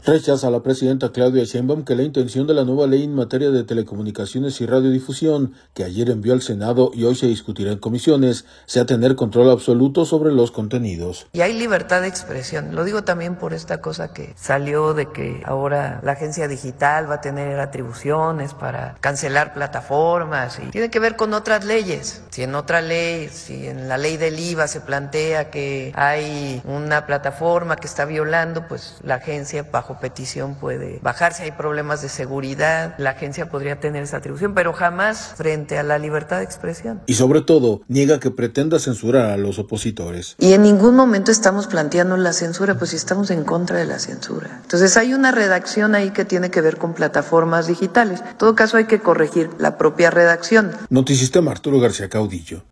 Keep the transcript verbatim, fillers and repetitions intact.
Rechaza la presidenta Claudia Sheinbaum que la intención de la nueva ley en materia de telecomunicaciones y radiodifusión, que ayer envió al Senado y hoy se discutirá en comisiones, sea tener control absoluto sobre los contenidos. Y hay libertad de expresión. Lo digo también por esta cosa que salió de que ahora la agencia digital va a tener atribuciones para cancelar plataformas y tiene que ver con otras leyes. Si en otra ley, si en la ley del I V A se plantea que hay una plataforma que está violando, pues la agencia bajo petición puede bajar. Si hay problemas de seguridad, la agencia podría tener esa atribución, pero jamás frente a la libertad de expresión. Y sobre todo, niega que pretenda censurar a los opositores. Y en ningún momento estamos planteando la censura, pues si estamos en contra de la censura. Entonces hay una redacción ahí que tiene que ver con plataformas digitales. En todo caso hay que corregir la propia redacción. Notisistema, Arturo García Caudillo.